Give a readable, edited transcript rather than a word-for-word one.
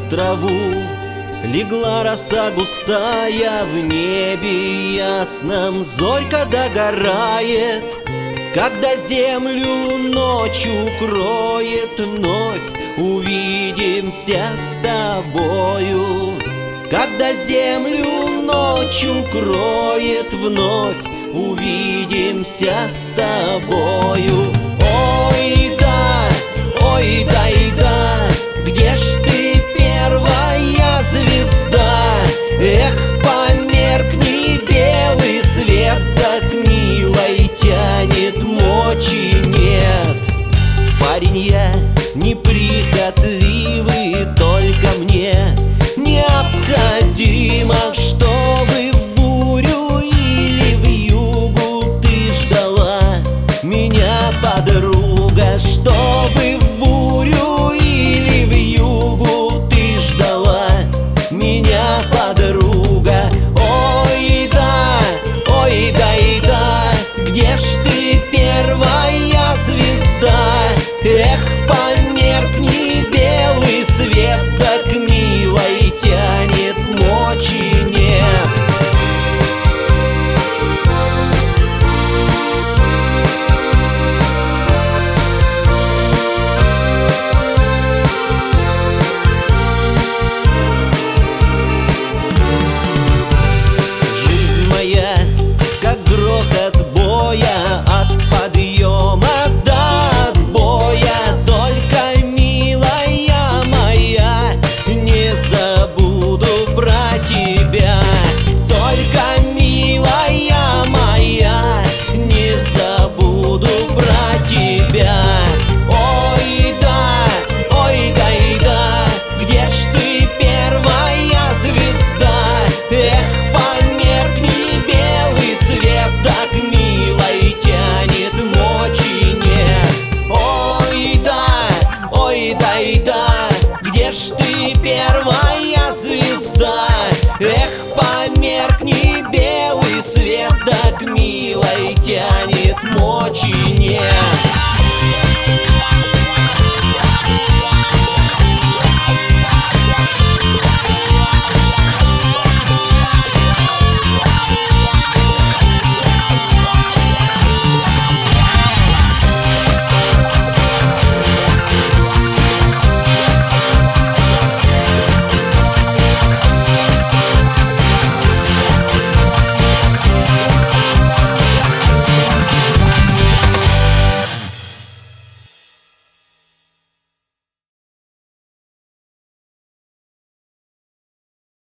траву. Легла роса густая, в небе ясном зорька догорает. Когда землю ночь укроет, вновь увидимся с тобою. Когда землю ночь укроет, вновь увидимся с тобою. Ой да, ой да и да, где ж ты, первая звезда? Эх, померкни, белый свет, так милой тянет, мочи нет. Парень я неприхотливый, только мне необходимо, чтобы в бурю или в югу ты ждала меня, подруга. Чтобы в бурю или в югу ты ждала меня, подруга. Ой да и да, где ж ты, первая звезда? Эх, померкни, белый свет, так милой тянет, мочи нет. Жизнь моя, как грохот боя, от подъема до отбоя. Только, милая моя, не забуду про тебя. Только, милая моя, не забуду про тебя. Ой да и да, где ж ты, первая звезда? Эх, померкни, белый свет, так милой тянет, мочи нет. Ой да и да, где ж ты, первая звезда? Эх, померкни, белый свет, так милой тянет, мочи нет.